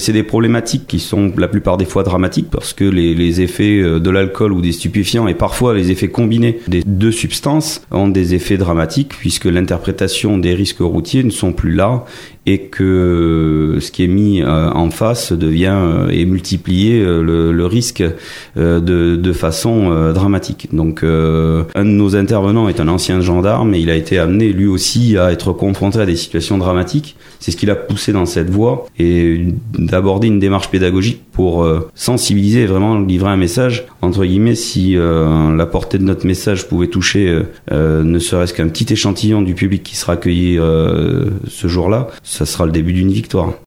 c'est des problématiques qui sont la plupart des fois dramatiques parce que les effets de l'alcool ou des stupéfiants et parfois les effets combinés des deux substances ont des effets dramatiques puisque l'interprétation des risques routiers ne sont plus là et que ce qui est mis en face est multiplié le risque de façon dramatique. Donc un de nos intervenants est un ancien gendarme et il a été amené lui aussi à être confronté à des situations dramatiques. C'est ce qui l'a poussé dans cette voie et d'aborder une démarche pédagogique pour sensibiliser et vraiment livrer un message. Entre guillemets, si la portée de notre message pouvait toucher ne serait-ce qu'un petit échantillon du public qui sera accueilli ce jour-là, ça sera le début d'une victoire.